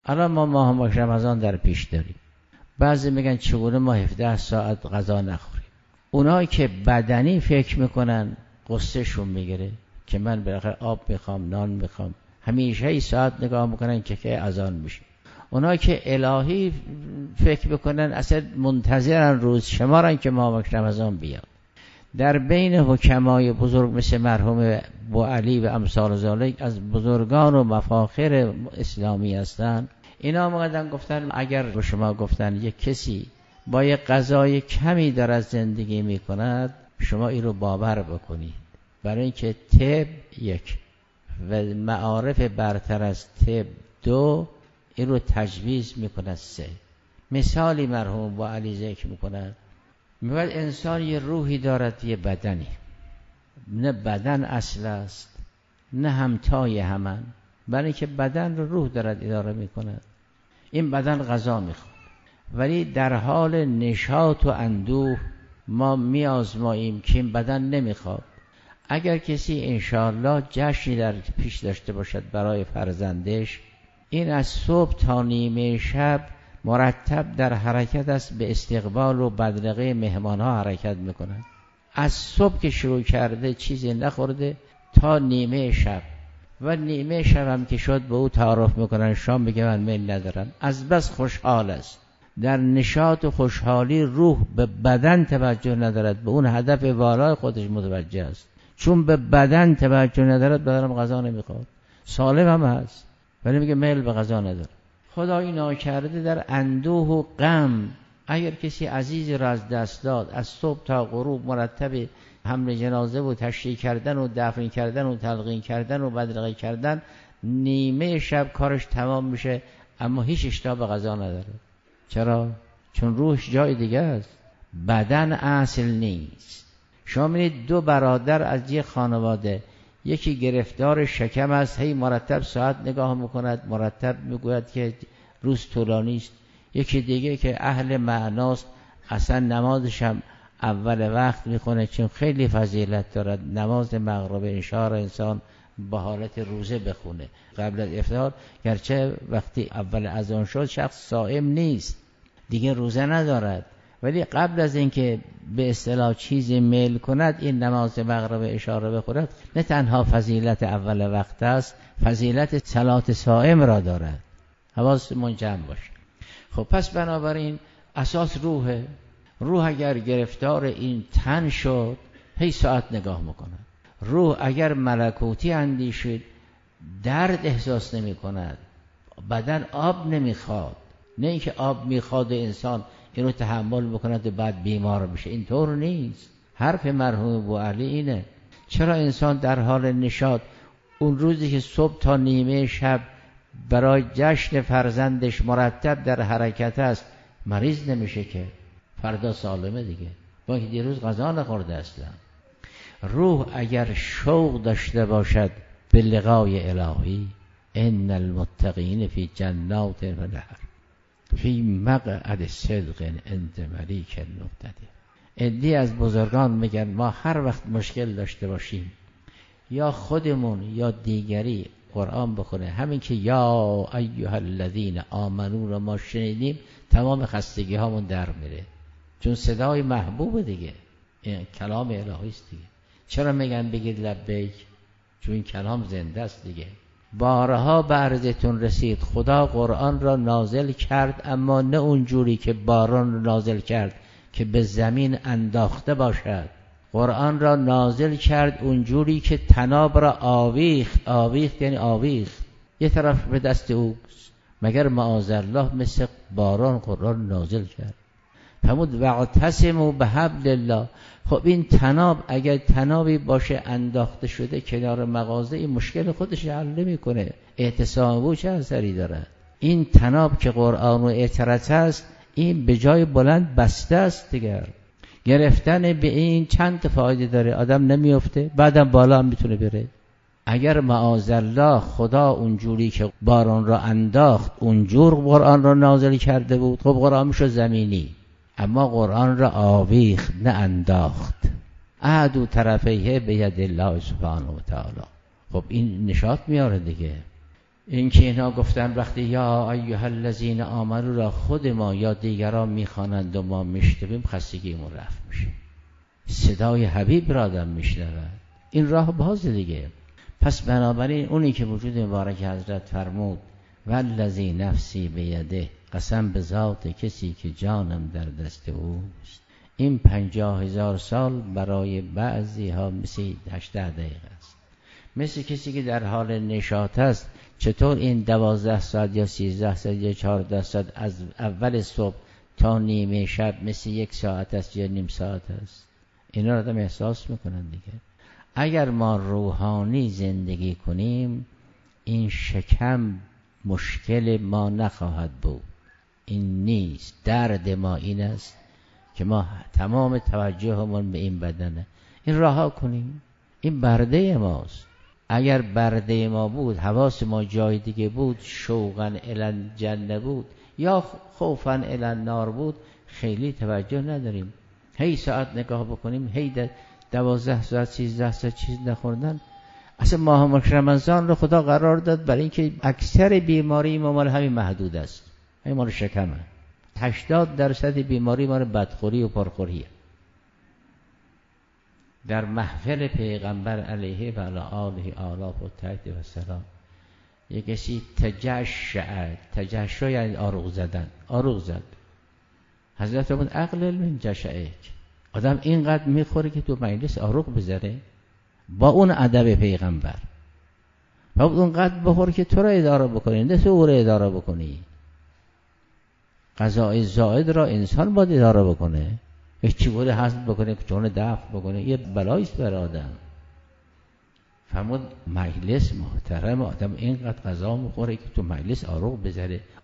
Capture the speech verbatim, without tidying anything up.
الان ما ماه ماه رمضان در پیش داریم. بعضی میگن چگونه ما هفده ساعت غذا نخوریم. اونایی که بدنی فکر میکنن قصه شون میگیره که من بالاخره آب میخوام، نان میخوام، همیشه ای ساعت نگاه میکنن که که اذان میشه. اونایی که الهی فکر میکنن اصلا منتظرن روز شمارن که ماه رمضان بیاد. در بین حکمای بزرگ مثل مرحوم بوعلی و امثال ذالک از بزرگان و مفاخر اسلامی هستن، اینا اومدن گفتن اگر به شما گفتن یک کسی با یک غذای کمی دارد زندگی میکند، شما این رو باور بکنید، برای اینکه طب یک و معارف برتر از طب دو این رو تجویز میکند سه. مثالی مرحوم بوعلی ذکر میکند، میگوید انسان یه روحی دارد یه بدنی، نه بدن اصل است نه همتای همان، برای اینکه بدن رو روح دارد اداره میکند. این بدن غذا میخواد ولی در حال نشاط و اندوه ما میازماییم که این بدن نمیخواد. اگر کسی انشاءالله جشنی در پیش داشته باشد برای فرزندش، این از صبح تا نیمه شب مرتب در حرکت است، به استقبال و بدرقه مهمان ها حرکت میکنند. از صبح که شروع کرده چیزی نخورده تا نیمه شب، و نیمه شب هم که شد به او تعارف میکنن شام، میگه من میل ندارم. از بس خوشحال است، در نشاط و خوشحالی روح به بدن توجه ندارد، به اون هدف والای خودش متوجه است. چون به بدن توجه ندارد بدنم غذا نمیخواد، سالم هم هست ولی میگه میل به غذا نداره. خدای ناکرده در اندوه و غم اگر کسی عزیزی را از دست داد، از صبح تا غروب مرتب حمل جنازه و تشییع کردن و دفن کردن و تلقین کردن و بدرقه کردن، نیمه شب کارش تمام میشه اما هیچ اشتها به غذا نداره. چرا؟ چون روحش جای دیگه است، بدن اصل نیست. شما می‌بینید دو برادر از یک خانواده، یکی گرفتار شکم است، هی مرتب ساعت نگاه میکند، مرتب میگوید که روز طولانی است. یکی دیگه که اهل معناست، اصلا نمازش هم اول وقت میخونه چون خیلی فضیلت دارد. نماز مغرب عشا را انسان با حالت روزه بخونه قبل از افطار، گرچه وقتی اول اذان شد شخص صائم نیست دیگه، روزه ندارد، ولی قبل از اینکه به اصطلاح چیزی میل کند این نماز مغرب عشا را بخورد، نه تنها فضیلت اول وقت است، فضیلت صلات صائم را دارد. حواسمون جمع باشه. خب پس بنابراین اساس روحه. روح اگر گرفتار این تن شد هی ساعت نگاه میکند. روح اگر ملکوتی اندیشید درد احساس نمی کند. بدن آب نمیخواد، نه اینکه آب میخواد انسان اینو تحمل بکند و بعد بیمار بشه، اینطور نیست. حرف مرحوم بوعلی اینه. چرا انسان در حال نشاط اون روزی که صبح تا نیمه شب برای جشن فرزندش مرتب در حرکت است مریض نمیشه که فردا سالمه دیگه، با اینکه دیروز غذا نخورده اصلا. روح اگر شوق داشته باشد به لقای الهی، ان المتقین فی جنات و نهر فی مقعد صدق عند ملیک مقتدر. عده‌ای از بزرگان میگن ما هر وقت مشکل داشته باشیم یا خودمون یا دیگری قرآن بخونه، همین که یا ایها الذین آمنو رو ما شنیدیم تمام خستگی هامون در میره، چون صدای محبوب دیگه، این کلام الهی است دیگه. چرا میگن بگید لبیک؟ چون این کلام زنده است دیگه. بارها به عرضتون رسید خدا قرآن را نازل کرد، اما نه اونجوری که باران را نازل کرد که به زمین انداخته باشد. قرآن را نازل کرد اونجوری که تناب را آویخت. آویخت یعنی آویخت، یه طرف به دست او، مگر معاذالله مثل باران قرآن نازل کرد. فرمود واعتصموا بحبل الله. خب این تناب اگر تنابی باشه انداخته شده کنار مغازه، این مشکل خودش حل نمیکنه. اعتصام او چه اثری داره؟ این تناب که قرآن و اعتراض است، این به جای بلند بسته است دیگر. گرفتن به این چند فایده داره، آدم نمیفته، بعدم بالا هم میتونه بره. اگر معاذالله خدا اونجوری که باران را انداخت اونجور قرآن را نازل کرده بود، خب قرآن میشد زمینی، اما قرآن را آویخت نه انداخت. احدو طرفیه به ید الله سبحانه و تعالی. خب این نشاط میاره دیگه. این که اینا گفتن وقتی یا ایها الذین آمنوا را خود ما یا دیگران میخوانند و ما میشنویم خستگیمون رفت میشه. صدای حبیب را آدم میشنود، این راه باز دیگه. پس بنابراین اونی که وجود مبارک حضرت فرمود والذی نفسی بیده، قسم به ذات کسی که جانم در دست اوست، این پنجاه هزار سال برای بعضی ها مثل هشده دقیقه است. مثل کسی که در حال نشاط است، چطور این دوازده ساعت یا سیزده ساعت یا چهارده ساعت از اول صبح تا نیمه شب مثل یک ساعت است یا نیم ساعت است. اینا رو آدم احساس میکنن دیگه. اگر ما روحانی زندگی کنیم این شکم مشکل ما نخواهد بود. این نیست. درد ما این است که ما تمام توجهمون به این بدنه. این رها کنیم. این برده ماست. اگر برده ما بود، حواس ما جای دیگه بود، شوقاً الی الجنه بود یا خوفاً الی النار بود، خیلی توجه نداریم. هی ساعت نگاه بکنیم، هی دوازده ساعت سیزده ساعت چیز نخوردن. اصلا ماه رمضان رو خدا قرار داد برای اینکه اکثر بیماری ما مال همین محدود است، همین مال شکمه. هشتاد درصد بیماری مال بدخوری و پرخوریه. در محفل پیغمبر علیه و علی آله آلاف و تحت و سلام یک کسی تجشع، تجشع یعنی آروغ زدن، آروغ زد. حضرت فرمود اقلل من جشعک، آدم اینقدر میخوره که تو مجلس آروغ بزنه با اون ادب پیغمبر. و اونقدر بخور که تو را اداره بکنی، نه تو او را اداره بکنی. غذای زائد را انسان باید اداره بکنه. یک چیزی حذف بکنه، چون دفع بکنه، یه بلاییست بر آدم. فرمود مجلس محترم، آدم اینقدر غذا میخوره که تو مجلس آروغ بزنه.